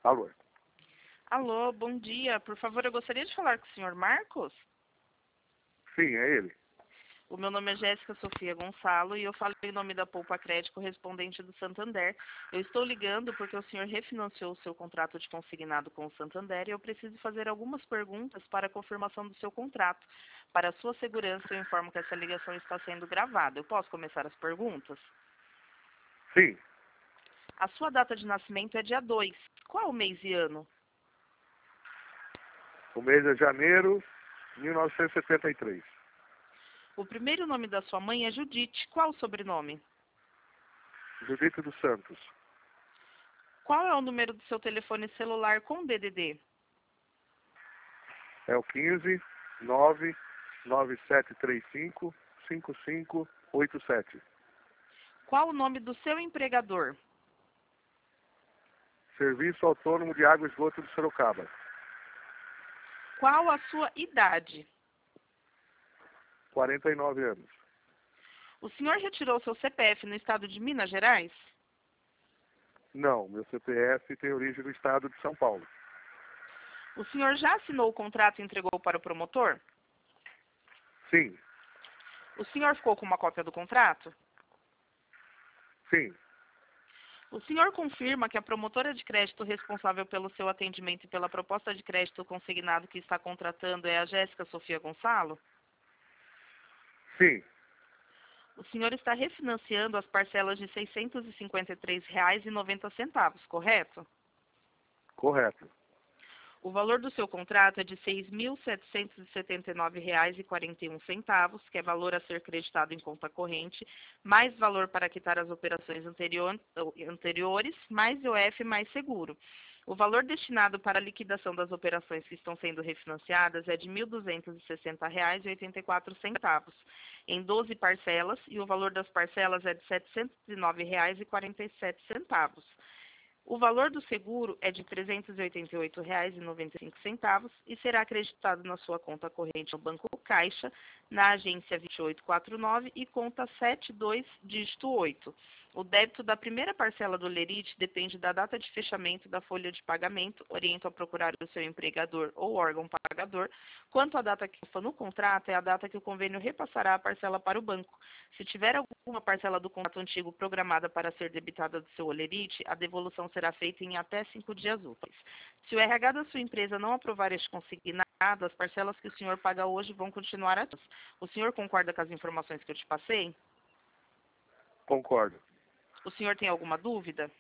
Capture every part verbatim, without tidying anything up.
Alô? Alô, bom dia. Por favor, eu gostaria de falar com o senhor Marcos. Sim, é ele. O meu nome é Jéssica Sofia Gonçalo e eu falo em nome da Poupa Crédito correspondente do Santander. Eu estou ligando porque o senhor refinanciou o seu contrato de consignado com o Santander e eu preciso fazer algumas perguntas para a confirmação do seu contrato. Para a sua segurança, eu informo que essa ligação está sendo gravada. Eu posso começar as perguntas? Sim, A sua data de nascimento é dia dois. Qual o mês e ano? o mês é janeiro de mil novecentos e setenta e três. O primeiro nome da sua mãe é Judite. Qual o sobrenome? Judite dos Santos. Qual é o número do seu telefone celular com D D D? É o quinze, nove, nove sete três cinco, cinco cinco oito sete. Qual o nome do seu empregador? Serviço Autônomo de Água e Esgoto de Sorocaba. Qual a sua idade? quarenta e nove anos. O senhor retirou seu C P F no estado de Minas Gerais? Não, meu C P F tem origem do estado de São Paulo. O senhor já assinou o contrato e entregou para o promotor? Sim, O senhor ficou com uma cópia do contrato? sim, O senhor confirma que a promotora de crédito responsável pelo seu atendimento e pela proposta de crédito consignado que está contratando é a Jéssica Sofia Gonçalo? sim, O senhor está refinanciando as parcelas de seiscentos e cinquenta e três reais e noventa centavos, correto? correto. O valor do seu contrato é de seis mil setecentos e setenta e nove reais e quarenta e um centavos, que é valor a ser creditado em conta corrente, mais valor para quitar as operações anterior, anteriores, mais I O F mais seguro. O valor destinado para a liquidação das operações que estão sendo refinanciadas é de mil duzentos e sessenta reais e oitenta e quatro centavos, em doze parcelas, e o valor das parcelas é de setecentos e nove reais e quarenta e sete centavos. O valor do seguro é de trezentos e oitenta e oito reais e noventa e cinco centavos e será acreditado na sua conta corrente no Banco Caixa, na agência vinte e oito quarenta e nove e conta setenta e dois, dígito oito. O débito da primeira parcela do lerite depende da data de fechamento da folha de pagamento. Oriento a procurar o seu empregador ou órgão pagador. Quanto à data que consta no contrato, é a data que o convênio repassará a parcela para o banco. Se tiver alguma parcela do contrato antigo programada para ser debitada do seu olerite, a devolução será feita em até cinco dias úteis. Se o R H da sua empresa não aprovar este consignado, as parcelas que o senhor paga hoje vão continuar ativas. O senhor concorda com as informações que eu te passei? Concordo. O senhor tem alguma dúvida?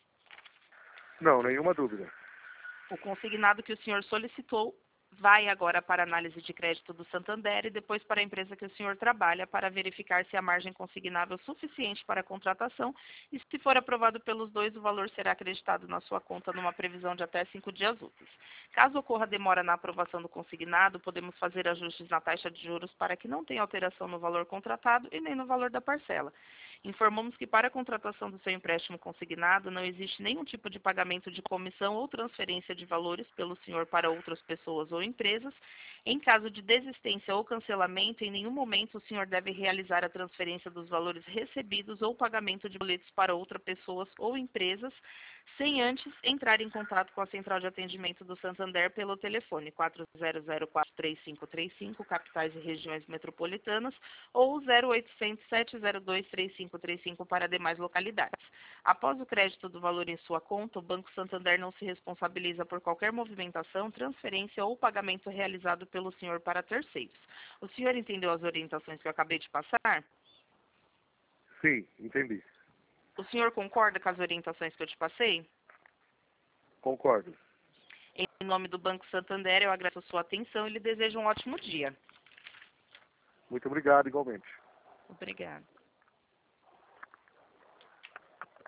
Não, nenhuma dúvida. O consignado que o senhor solicitou vai agora para a análise de crédito do Santander e depois para a empresa que o senhor trabalha para verificar se a margem consignável é suficiente para a contratação e, se for aprovado pelos dois, o valor será acreditado na sua conta numa previsão de até cinco dias úteis. Caso ocorra demora na aprovação do consignado, podemos fazer ajustes na taxa de juros para que não tenha alteração no valor contratado e nem no valor da parcela. Informamos que para a contratação do seu empréstimo consignado não existe nenhum tipo de pagamento de comissão ou transferência de valores pelo senhor para outras pessoas ou empresas. Em caso de desistência ou cancelamento, em nenhum momento o senhor deve realizar a transferência dos valores recebidos ou pagamento de boletos para outras pessoas ou empresas, sem antes entrar em contato com a central de atendimento do Santander pelo telefone quatro zero zero quatro três cinco três cinco, capitais e regiões metropolitanas, ou zero oitocentos sete zero dois três cinco três cinco para demais localidades. Após o crédito do valor em sua conta, o Banco Santander não se responsabiliza por qualquer movimentação, transferência ou pagamento realizado pelo senhor para terceiros. O senhor entendeu as orientações que eu acabei de passar? Sim, entendi. O senhor concorda com as orientações que eu te passei? Concordo. Em nome do Banco Santander, eu agradeço a sua atenção e lhe desejo um ótimo dia. Muito obrigado, igualmente. Obrigada.